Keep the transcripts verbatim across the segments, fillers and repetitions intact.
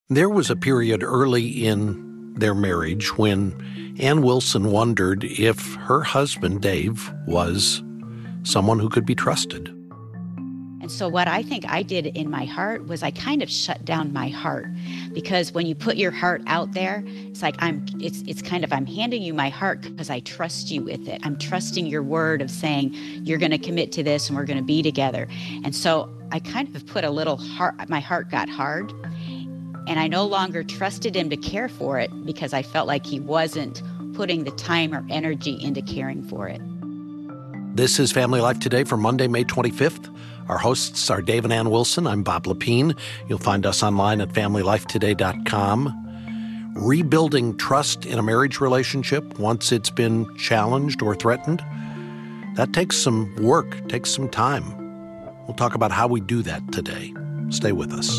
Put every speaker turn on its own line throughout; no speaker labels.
There was a period early in their marriage when Ann Wilson wondered if her husband, Dave, was someone who could be trusted.
And so what I think I did in my heart was I kind of shut down my heart, because when you put your heart out there, it's like I'm it's it's kind of I'm handing you my heart because I trust you with it. I'm trusting your word of saying you're going to commit to this and we're going to be together. And so I kind of put a little heart, my heart got hard, and I no longer trusted him to care for it because I felt like he wasn't putting the time or energy into caring for it.
This is Family Life Today for Monday, May twenty-fifth. Our hosts are Dave and Ann Wilson. I'm Bob Lepine. You'll find us online at family life today dot com. Rebuilding trust in a marriage relationship once it's been challenged or threatened, that takes some work, takes some time. We'll talk about how we do that today. Stay with us.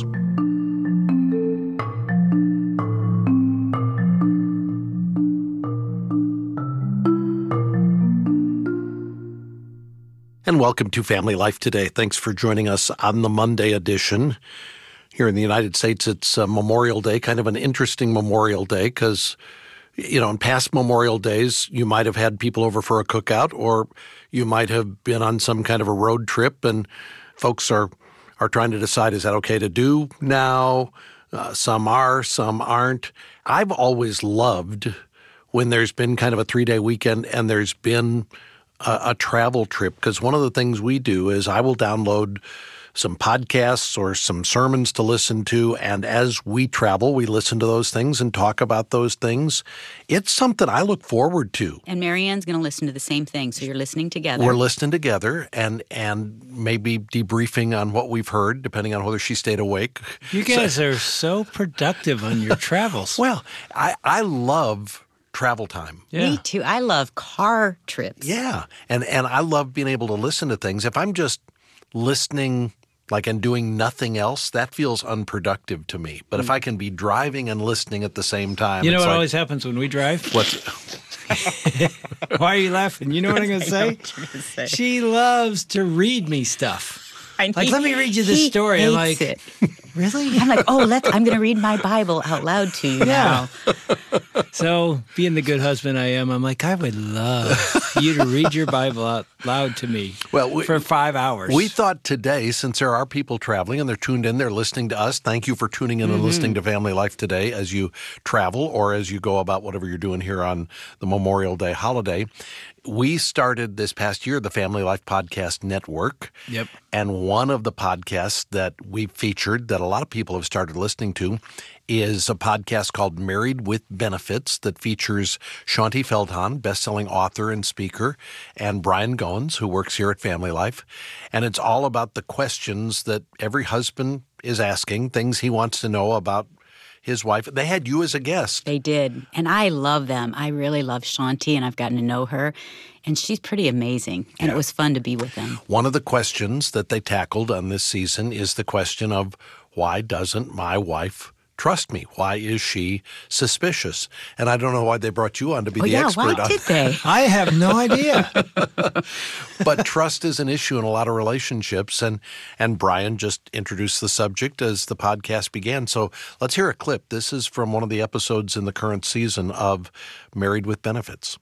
And welcome to Family Life Today. Thanks for joining us on the Monday edition. Here in the United States, it's uh, Memorial Day, kind of an interesting Memorial Day because, you know, in past Memorial Days, you might have had people over for a cookout, or you might have been on some kind of a road trip, and folks are, are trying to decide, is that okay to do now? Uh, some are, some aren't. I've always loved when there's been kind of a three-day weekend and there's been a, a travel trip, because one of the things we do is I will download some podcasts or some sermons to listen to, and as we travel, we listen to those things and talk about those things. It's something I look forward to.
And Marianne's going to listen to the same thing, so you're listening together.
We're listening together and and maybe debriefing on what we've heard, depending on whether she stayed awake.
You guys so, are so productive on your travels.
Well, I, I love travel time.
Yeah. Me too. I love car trips.
Yeah, and and I love being able to listen to things. If I'm just listening like and doing nothing else, that feels unproductive to me. But if I can be driving and listening at the same time,
you know
it's
what
like,
always happens when we drive?
What's
Why are you laughing? You know what I'm going to say? say? She loves to read me stuff. I like, let me read you this story. I'm like,
it.
Really?
I'm like, oh, let's. I'm going to read my Bible out loud to you
yeah.
now.
So, being the good husband I am, I'm like, I would love you to read your Bible out loud to me well, we, for five hours.
We thought today, since there are people traveling and they're tuned in, they're listening to us. Thank you for tuning in mm-hmm. and listening to Family Life Today as you travel or as you go about whatever you're doing here on the Memorial Day holiday. We started this past year the Family Life Podcast Network.
Yep.
And one of the podcasts that we featured that a lot of people have started listening to is a podcast called Married with Benefits that features Shaunti Feldhahn, best-selling author and speaker, and Brian Goins, who works here at Family Life. And it's all about the questions that every husband is asking, things he wants to know about his wife. They had you as a guest.
They did. And I love them. I really love Shaunti, and I've gotten to know her. And she's pretty amazing. And yeah. It was fun to be with them.
One of the questions that they tackled on this season is the question of, why doesn't my wife trust me? Why is she suspicious? And I don't know why they brought you on to be
oh,
the
yeah,
expert
why
on
did they?
I have no idea.
But trust is an issue in a lot of relationships, and and Brian just introduced the subject as the podcast began. So let's hear a clip. This is from one of the episodes in the current season of Married with Benefits.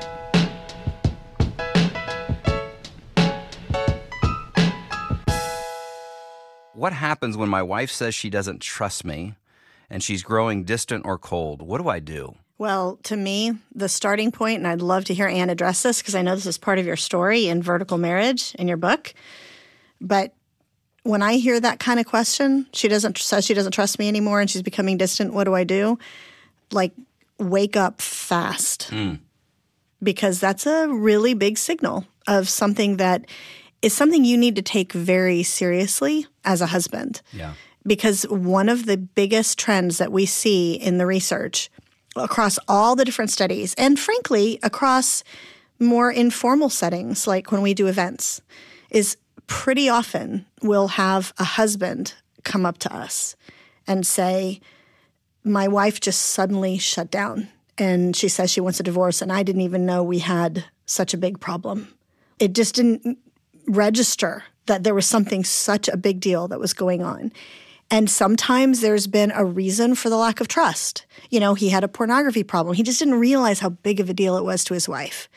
What happens when my wife says she doesn't trust me and she's growing distant or cold? What do I do?
Well, to me, the starting point, and I'd love to hear Ann address this because I know this is part of your story in Vertical Marriage in your book. But when I hear that kind of question, she doesn't says she doesn't trust me anymore and she's becoming distant, what do I do? Like, wake up fast. Mm. Because that's a really big signal of something that is something you need to take very seriously as a husband.
Yeah.
Because one of the biggest trends that we see in the research across all the different studies, and frankly, across more informal settings, like when we do events, is pretty often we'll have a husband come up to us and say, my wife just suddenly shut down and she says she wants a divorce and I didn't even know we had such a big problem. It just didn't register that there was something such a big deal that was going on. And sometimes there's been a reason for the lack of trust. You know, he had a pornography problem. He just didn't realize how big of a deal it was to his wife.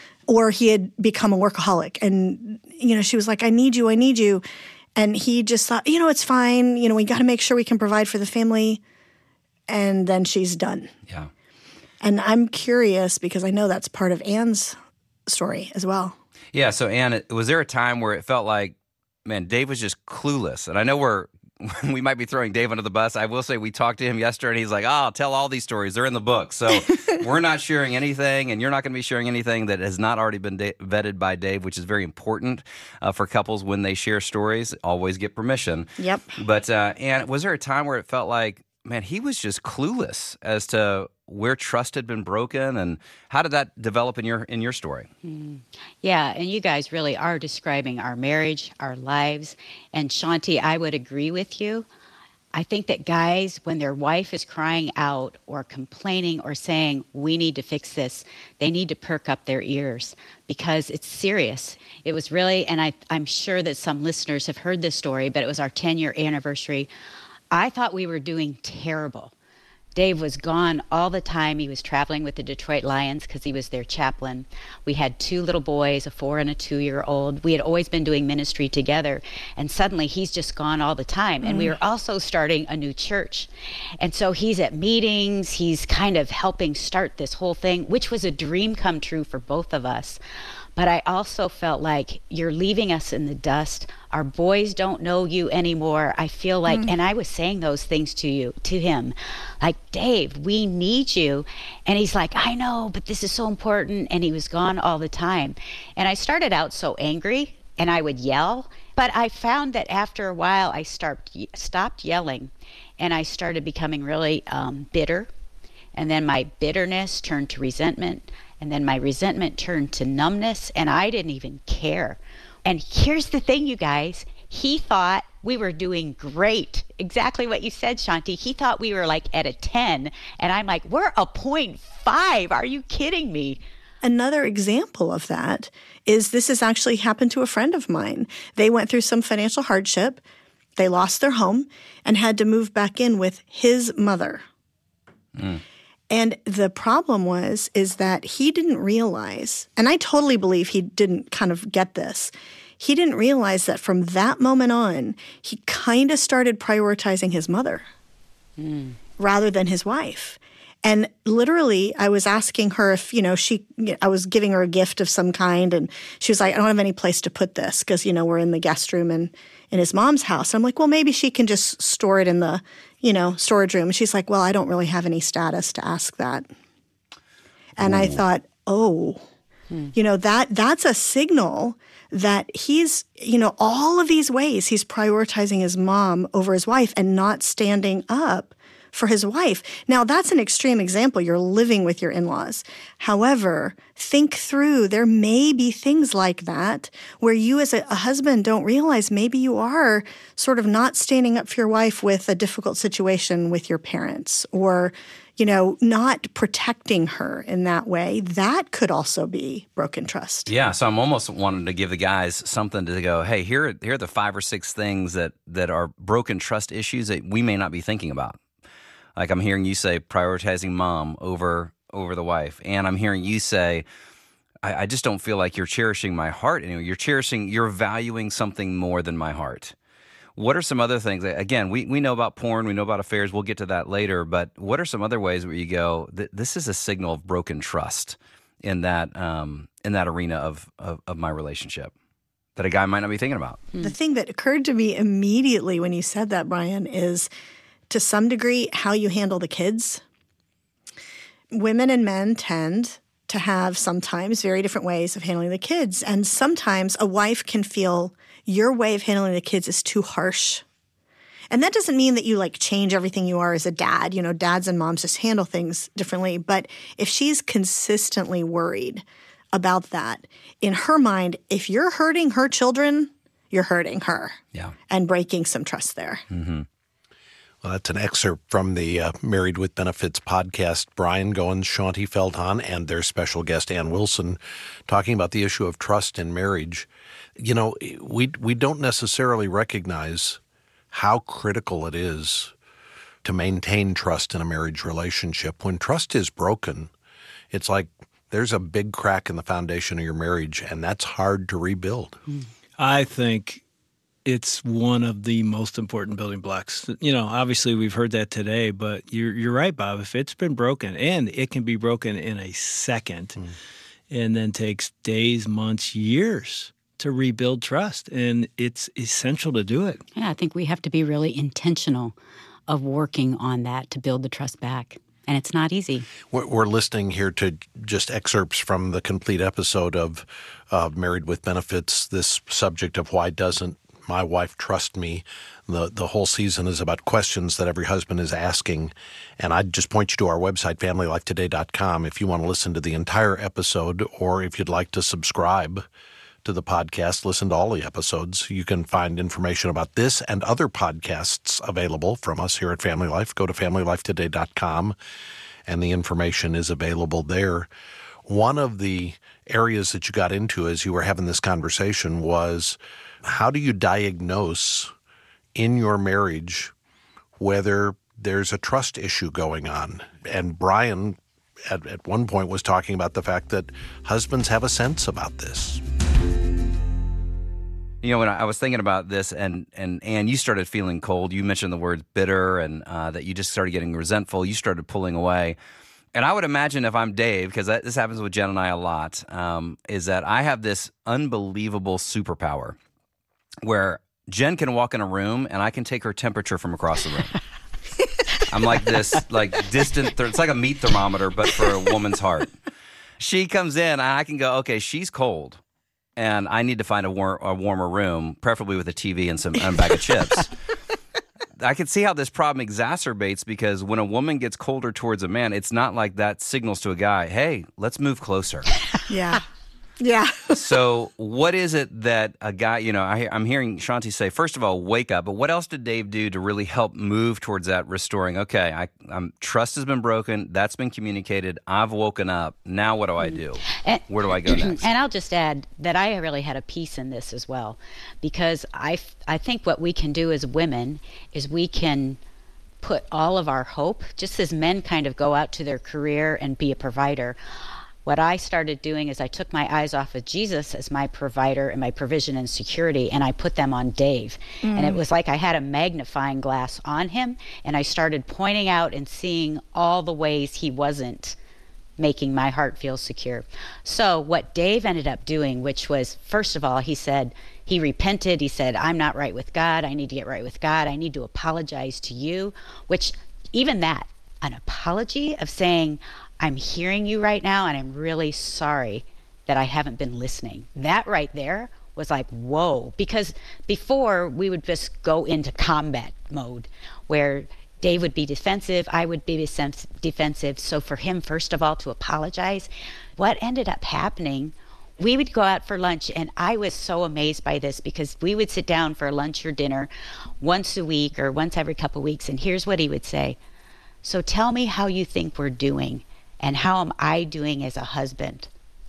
Or he had become a workaholic. And, you know, she was like, I need you, I need you. And he just thought, you know, it's fine. You know, we got to make sure we can provide for the family. And then she's done.
Yeah.
And I'm curious because I know that's part of Anne's story as well.
Yeah. So, Anne, was there a time where it felt like, man, Dave was just clueless? And I know we're we might be throwing Dave under the bus. I will say we talked to him yesterday, and he's like, oh, I'll tell all these stories. They're in the book. So we're not sharing anything, and you're not going to be sharing anything that has not already been da- vetted by Dave, which is very important uh, for couples when they share stories. Always get permission.
Yep.
But, uh, and was there a time where it felt like, man, he was just clueless as to where trust had been broken, and how did that develop in your in your story?
Mm. Yeah, and you guys really are describing our marriage, our lives. And Shaunti, I would agree with you. I think that guys, when their wife is crying out or complaining or saying, we need to fix this, they need to perk up their ears because it's serious. It was really, and I, I'm sure that some listeners have heard this story, but it was our ten-year anniversary. I thought we were doing terrible. Dave was gone all the time. He was traveling with the Detroit Lions because he was their chaplain. We had two little boys, a four and a two-year-old. We had always been doing ministry together, and suddenly he's just gone all the time. And we were also starting a new church. And so he's at meetings. He's kind of helping start this whole thing, which was a dream come true for both of us. But I also felt like you're leaving us in the dust. Our boys don't know you anymore. I feel like, mm. and I was saying those things to you, to him, like, Dave, we need you. And he's like, I know, but this is so important. And he was gone all the time. And I started out so angry, and I would yell. But I found that after a while, I start, stopped yelling, and I started becoming really um, bitter. And then my bitterness turned to resentment. And then my resentment turned to numbness, and I didn't even care. And here's the thing, you guys. He thought we were doing great. Exactly what you said, Shaunti. He thought we were like at a ten, and I'm like, we're a point five. Are you kidding me?
Another example of that is this has actually happened to a friend of mine. They went through some financial hardship. They lost their home and had to move back in with his mother. Mm. And the problem was, is that he didn't realize, and I totally believe he didn't kind of get this, he didn't realize that from that moment on, he kind of started prioritizing his mother mm. rather than his wife. And literally, I was asking her if, you know, she, I was giving her a gift of some kind, and she was like, I don't have any place to put this because, you know, we're in the guest room and in his mom's house. I'm like, well, maybe she can just store it in the, you know, storage room. And she's like, well, I don't really have any status to ask that. And Ooh. I thought, oh, hmm. you know, that that's a signal that he's, you know, all of these ways he's prioritizing his mom over his wife and not standing up for his wife. Now, that's an extreme example. You're living with your in-laws. However, think through. There may be things like that where you as a, a husband don't realize maybe you are sort of not standing up for your wife with a difficult situation with your parents, or, you know, not protecting her in that way. That could also be broken trust.
Yeah, so I'm almost wanting to give the guys something to go, hey, here, here are the five or six things that, that are broken trust issues that we may not be thinking about. Like I'm hearing you say prioritizing mom over over the wife. And I'm hearing you say, I, I just don't feel like you're cherishing my heart anymore. You're cherishing, you're valuing something more than my heart. What are some other things? Again, we, we know about porn, we know about affairs. We'll get to that later. But what are some other ways where you go, th- this is a signal of broken trust in that um, in that arena of, of, of my relationship that a guy might not be thinking about?
The thing that occurred to me immediately when you said that, Brian, is to some degree, how you handle the kids. Women and men tend to have sometimes very different ways of handling the kids. And sometimes a wife can feel your way of handling the kids is too harsh. And that doesn't mean that you like change everything you are as a dad. You know, dads and moms just handle things differently. But if she's consistently worried about that, in her mind, if you're hurting her children, you're hurting her.
Yeah.
And breaking some trust there.
Mm-hmm.
Well, that's an excerpt from the uh, Married with Benefits podcast. Brian Goins, Shaunti Feldhahn, and their special guest, Ann Wilson, talking about the issue of trust in marriage. You know, we we don't necessarily recognize how critical it is to maintain trust in a marriage relationship. When trust is broken, it's like there's a big crack in the foundation of your marriage, and that's hard to rebuild.
I think it's one of the most important building blocks. You know, obviously we've heard that today, but you're you're right, Bob. If it's been broken, and it can be broken in a second, mm. and then takes days, months, years to rebuild trust, and it's essential to do it.
Yeah, I think we have to be really intentional of working on that to build the trust back. And it's not easy.
We're listening here to just excerpts from the complete episode of uh, Married with Benefits, this subject of why doesn't my wife trust me? The the whole season is about questions that every husband is asking. And I'd just point you to our website, family life today dot com, if you want to listen to the entire episode, or if you'd like to subscribe to the podcast, listen to all the episodes. You can find information about this and other podcasts available from us here at Family Life. Go to family life today dot com, and the information is available there. One of the areas that you got into as you were having this conversation was, how do you diagnose in your marriage whether there's a trust issue going on? And Brian, at, at one point, was talking about the fact that husbands have a sense about this.
You know, when I was thinking about this, and and Ann, you started feeling cold. You mentioned the word bitter, and uh, that you just started getting resentful. You started pulling away. And I would imagine if I'm Dave, because this happens with Jen and I a lot, um, is that I have this unbelievable superpower where Jen can walk in a room and I can take her temperature from across the room. I'm like this, like distant. Th- it's like a meat thermometer, but for a woman's heart. She comes in and I can go, okay, she's cold. And I need to find a, war- a warmer room, preferably with a T V and some and a bag of chips. I can see how this problem exacerbates, because when a woman gets colder towards a man, it's not like that signals to a guy, hey, let's move closer.
Yeah. Yeah.
So what is it that a guy, you know, I, I'm hearing Shaunti say, first of all, wake up. But what else did Dave do to really help move towards that restoring? Okay, I, I'm, trust has been broken. That's been communicated. I've woken up. Now what do I do? And, Where do I go next?
And I'll just add that I really had a piece in this as well, because I, I think what we can do as women is we can put all of our hope, just as men kind of go out to their career and be a provider. What I started doing is I took my eyes off of Jesus as my provider and my provision and security, and I put them on Dave. Mm. And it was like I had a magnifying glass on him, and I started pointing out and seeing all the ways he wasn't making my heart feel secure. So what Dave ended up doing, which was, first of all, he said, he repented. He said, I'm not right with God. I need to get right with God. I need to apologize to you, which even that, an apology of saying, I'm hearing you right now, and I'm really sorry that I haven't been listening. That right there was like, whoa. Because before, we would just go into combat mode, where Dave would be defensive, I would be defensive. So for him, first of all, to apologize, what ended up happening, we would go out for lunch, and I was so amazed by this, because we would sit down for lunch or dinner once a week or once every couple of weeks, and here's what he would say. So tell me how you think we're doing. And how am I doing as a husband?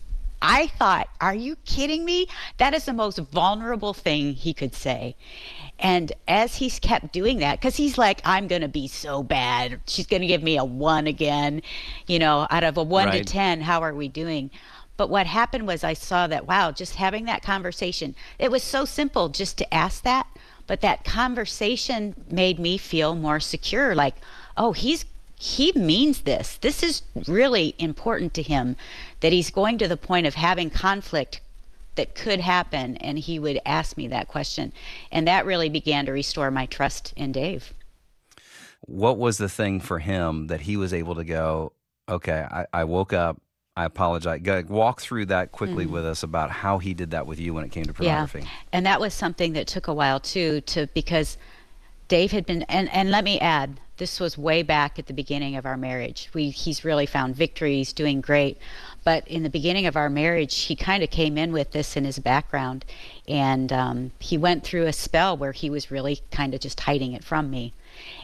I thought, are you kidding me? That is the most vulnerable thing he could say. And as he's kept doing that, because he's like, I'm going to be so bad. She's going to give me a one again. You know, out of a one right. to ten, how are we doing? But what happened was I saw that, wow, just having that conversation, it was so simple just to ask that. But that conversation made me feel more secure. Like, oh, he's He means this. This is really important to him, that he's going to the point of having conflict that could happen, and he would ask me that question. And that really began to restore my trust in Dave.
What was the thing for him that he was able to go, okay, I, I woke up, I apologize. Go, walk through that quickly mm. with us about how he did that with you when it came to pornography.
Yeah. And that was something that took a while, too, to because Dave had been, and, and let me add, this was way back at the beginning of our marriage. We He's really found victory. He's doing great. But in the beginning of our marriage, he kind of came in with this in his background. And um, he went through a spell where he was really kind of just hiding it from me.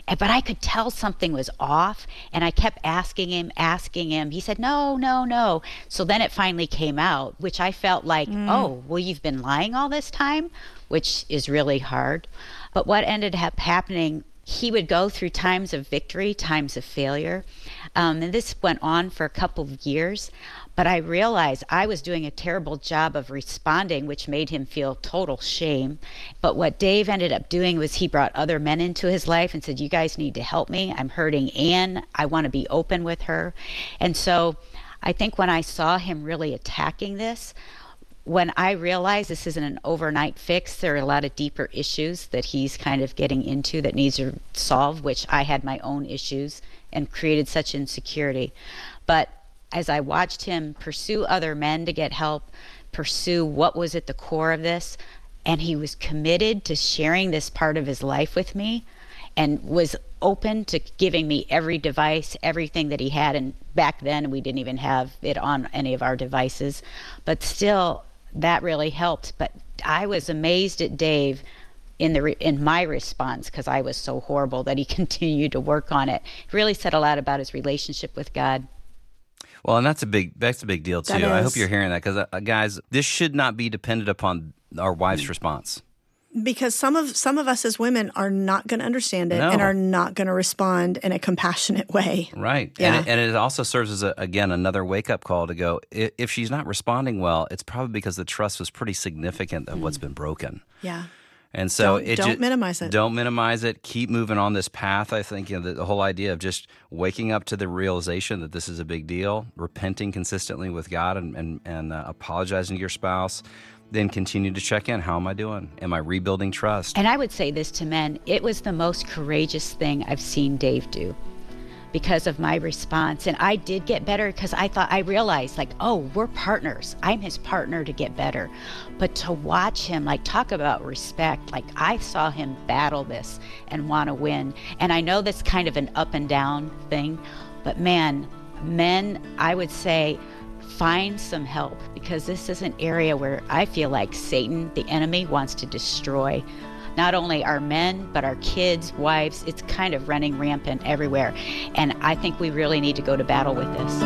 But I could tell something was off, and I kept asking him, asking him. He said, no, no, no. So then it finally came out, which I felt like, mm. oh, well, you've been lying all this time, which is really hard. But what ended up happening, he would go through times of victory, times of failure. Um, and this went on for a couple of years. But I realized I was doing a terrible job of responding, which made him feel total shame. But what Dave ended up doing was he brought other men into his life and said, you guys need to help me. I'm hurting Ann. I want to be open with her. And so I think when I saw him really attacking this, when I realized this isn't an overnight fix, there are a lot of deeper issues that he's kind of getting into that needs to solve, which I had my own issues and created such insecurity. But as I watched him pursue other men to get help, pursue what was at the core of this, and he was committed to sharing this part of his life with me and was open to giving me every device, everything that he had. And back then we didn't even have it on any of our devices, but still that really helped. But I was amazed at Dave in the re- in my response, because I was so horrible, that he continued to work on it. It really said a lot about his relationship with God.
Well, and that's a big that's a big deal too.
That
I
is.
hope you're hearing that, because uh, guys, this should not be dependent upon our wife's response.
Because some of some of us as women are not going to understand it
No.
and are not going to respond in a compassionate way.
Right.
Yeah.
And, it, and it also serves as, a, again, another wake-up call to go, i- if she's not responding well, it's probably because the trust was pretty significant of what's been broken.
Yeah.
And so
Don't-
it
don't
ju-
minimize it.
Don't minimize it. Keep moving on this path. I think, you know, the, the whole idea of just waking up to the realization that this is a big deal, repenting consistently with God, and and, and uh, apologizing to your spouse. Then continue to check in. How am I doing? Am I rebuilding trust?
And I would say this to men, it was the most courageous thing I've seen Dave do because of my response. And I did get better because I thought, I realized like, oh, we're partners. I'm his partner to get better. But to watch him, like, talk about respect, like I saw him battle this and want to win. And I know that's kind of an up and down thing, but man, men, I would say, find some help, because this is an area where I feel like Satan, the enemy, wants to destroy not only our men, but our kids, wives. It's kind of running rampant everywhere. And I think we really need to go to battle with this.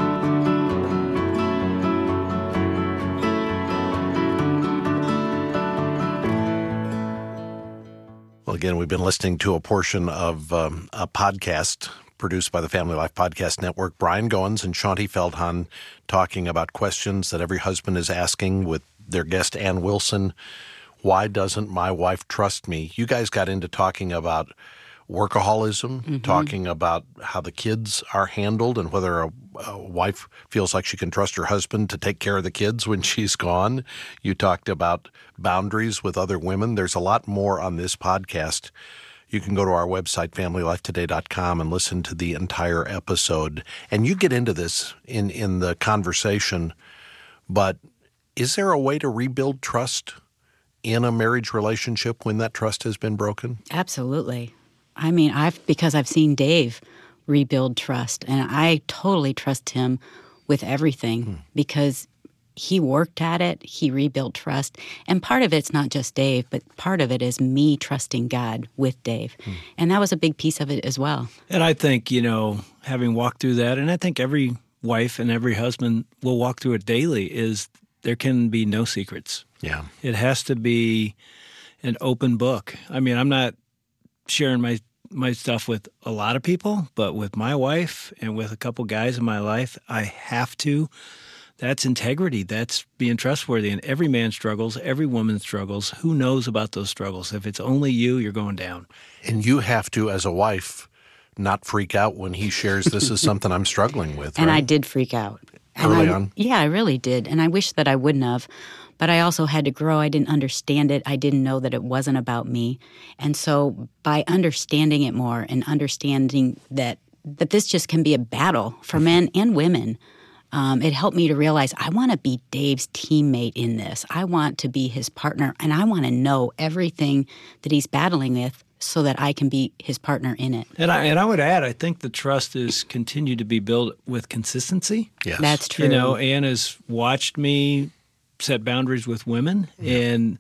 Well, again, we've been listening to a portion of um, a podcast produced by the Family Life Podcast Network. Brian Goins and Shaunti Feldhahn talking about questions that every husband is asking with their guest, Ann Wilson. Why doesn't my wife trust me? You guys got into talking about workaholism, mm-hmm. talking about how the kids are handled and whether a, a wife feels like she can trust her husband to take care of the kids when she's gone. You talked about boundaries with other women. There's a lot more on this podcast. You can go to our website, family life today dot com, and listen to the entire episode. And you get into this in, in the conversation, but is there a way to rebuild trust in a marriage relationship when that trust has been broken?
Absolutely. I mean, I've because I've seen Dave rebuild trust, and I totally trust him with everything hmm. because he worked at it, he rebuilt trust. And part of it's not just Dave, but part of it is me trusting God with Dave. Hmm. And that was a big piece of it as well.
And I think, you know, having walked through that, and I think every wife and every husband will walk through it daily, is there can be no secrets.
Yeah.
It has to be an open book. I mean, I'm not sharing my my stuff with a lot of people, but with my wife and with a couple guys in my life, I have to. That's integrity. That's being trustworthy. And every man struggles. Every woman struggles. Who knows about those struggles? If it's only you, you're going down.
And you have to, as a wife, not freak out when he shares this is something I'm struggling with.
And
right?
I did freak out. And
Early
I,
on?
Yeah, I really did. And I wish that I wouldn't have. But I also had to grow. I didn't understand it. I didn't know that it wasn't about me. And so by understanding it more and understanding that, that this just can be a battle for men and women, um, it helped me to realize I want to be Dave's teammate in this. I want to be his partner, and I want to know everything that he's battling with so that I can be his partner in it.
And I, and I would add, I think the trust is continued to be built with consistency.
Yes.
That's true.
You know, Ann has watched me set boundaries with women,
yeah.
and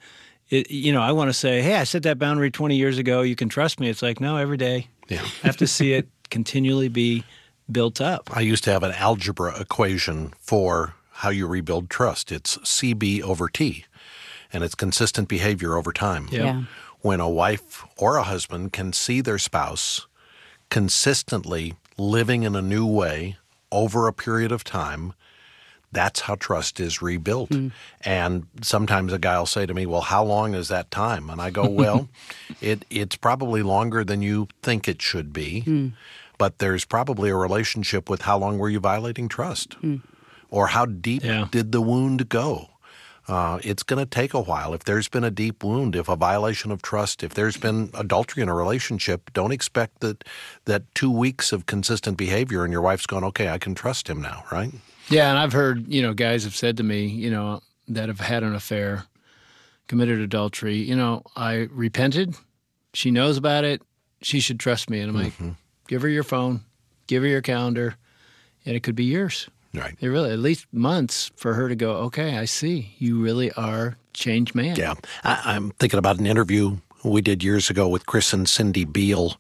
it, you know, I want to say, hey, I set that boundary twenty years ago. You can trust me. It's like, no, every day.
Yeah.
I have to see it continually be built up.
I used to have an algebra equation for how you rebuild trust. It's C B over T, and it's consistent behavior over time.
Yeah.
Yeah.
When a wife or a husband can see their spouse consistently living in a new way over a period of time, that's how trust is rebuilt. Mm. And sometimes a guy will say to me, well, how long is that time? And I go, well, it it's probably longer than you think it should be, mm. but there's probably a relationship with how long were you violating trust? Mm. Or how deep yeah. did the wound go? Uh, it's going to take a while. If there's been a deep wound, if a violation of trust, if there's been adultery in a relationship, don't expect that that two weeks of consistent behavior and your wife's going, okay, I can trust him now, right?
Yeah, and I've heard, you know, guys have said to me, you know, that have had an affair, committed adultery, you know, I repented. She knows about it. She should trust me. And I'm mm-hmm. like, give her your phone, give her your calendar, and it could be years.
Right.
It really, at least months for her to go, okay, I see. You really are changed man.
Yeah. I, I'm thinking about an interview we did years ago with Chris and Cindy Beal,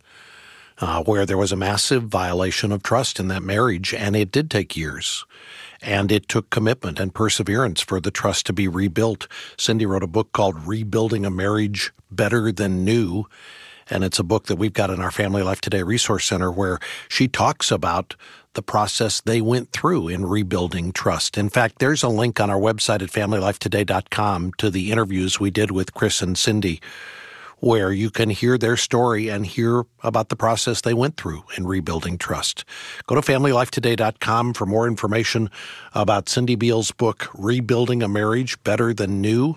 uh, where there was a massive violation of trust in that marriage, and it did take years. And it took commitment and perseverance for the trust to be rebuilt. Cindy wrote a book called Rebuilding a Marriage Better Than New, and it's a book that we've got in our Family Life Today Resource Center where she talks about the process they went through in rebuilding trust. In fact, there's a link on our website at family life today dot com to the interviews we did with Chris and Cindy, where you can hear their story and hear about the process they went through in rebuilding trust. Go to family life today dot com for more information about Cindy Beal's book, Rebuilding a Marriage Better Than New,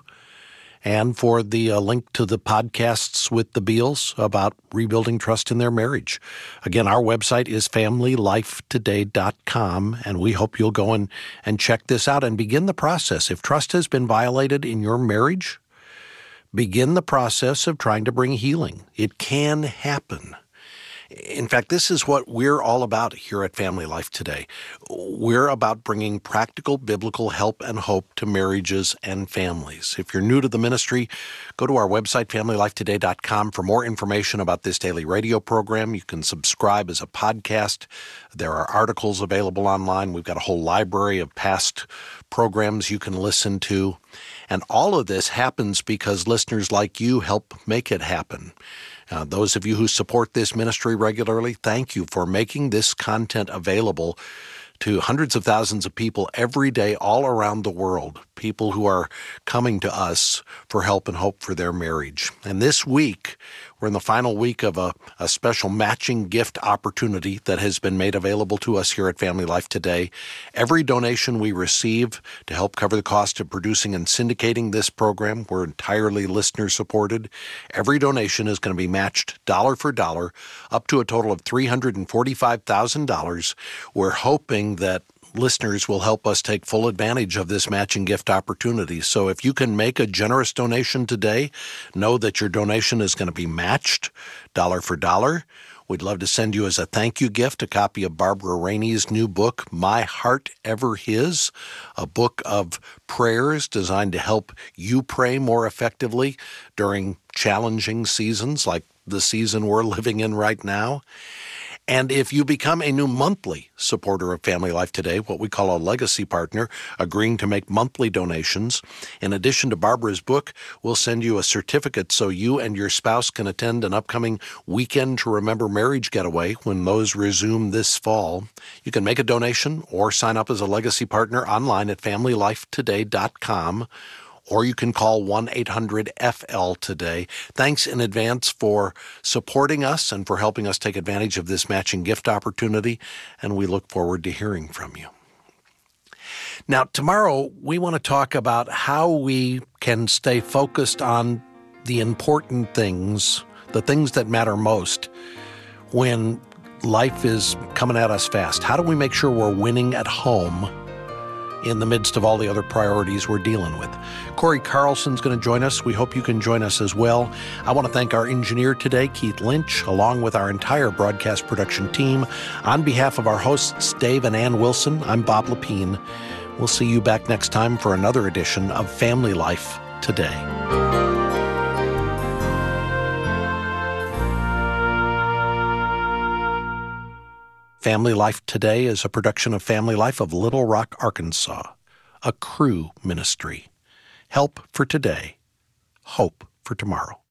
and for the uh, link to the podcasts with the Beals about rebuilding trust in their marriage. Again, our website is family life today dot com, and we hope you'll go and, and check this out and begin the process. If trust has been violated in your marriage, begin the process of trying to bring healing. It can happen. In fact, this is what we're all about here at Family Life Today. We're about bringing practical biblical help and hope to marriages and families. If you're new to the ministry, go to our website, family life today dot com, for more information about this daily radio program. You can subscribe as a podcast. There are articles available online. We've got a whole library of past programs you can listen to. And all of this happens because listeners like you help make it happen. Uh, those of you who support this ministry regularly, thank you for making this content available to hundreds of thousands of people every day all around the world, people who are coming to us for help and hope for their marriage. And this week, we're in the final week of a, a special matching gift opportunity that has been made available to us here at Family Life Today. Every donation we receive to help cover the cost of producing and syndicating this program, we're entirely listener-supported. Every donation is going to be matched dollar for dollar up to a total of three hundred forty-five thousand dollars. We're hoping that listeners will help us take full advantage of this matching gift opportunity. So if you can make a generous donation today, know that your donation is going to be matched dollar for dollar. We'd love to send you as a thank you gift a copy of Barbara Rainey's new book, My Heart Ever His, a book of prayers designed to help you pray more effectively during challenging seasons like the season we're living in right now. And if you become a new monthly supporter of Family Life Today, what we call a legacy partner, agreeing to make monthly donations, in addition to Barbara's book, we'll send you a certificate so you and your spouse can attend an upcoming Weekend to Remember marriage getaway when those resume this fall. You can make a donation or sign up as a legacy partner online at family life today dot com. Or you can call one eight hundred F L today. Thanks in advance for supporting us and for helping us take advantage of this matching gift opportunity, and we look forward to hearing from you. Now, tomorrow we want to talk about how we can stay focused on the important things, the things that matter most when life is coming at us fast. How do we make sure we're winning at home in the midst of all the other priorities we're dealing with? Corey Carlson's going to join us. We hope you can join us as well. I want to thank our engineer today, Keith Lynch, along with our entire broadcast production team. On behalf of our hosts, Dave and Ann Wilson, I'm Bob Lepine. We'll see you back next time for another edition of Family Life Today. Family Life Today is a production of Family Life of Little Rock, Arkansas, a Cru ministry. Help for today, hope for tomorrow.